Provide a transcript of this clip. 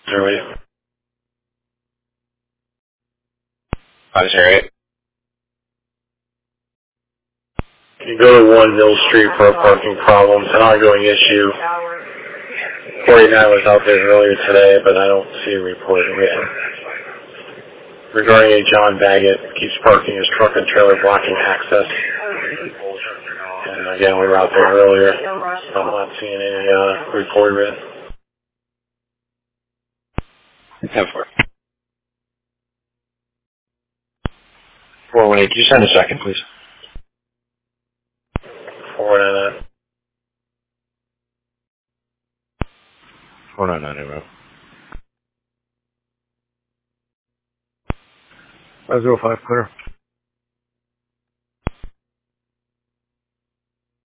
Zero 508. You go to 1 Mill Street for a parking problem. It's an ongoing issue. 49 was out there earlier today, but I don't see a report written. Regarding a John Baggett, keeps parking his truck and trailer blocking access. And again, we were out there earlier. I'm not seeing any report written. 10-4. 418, could you send a second, please? 499. 499, 505, clear.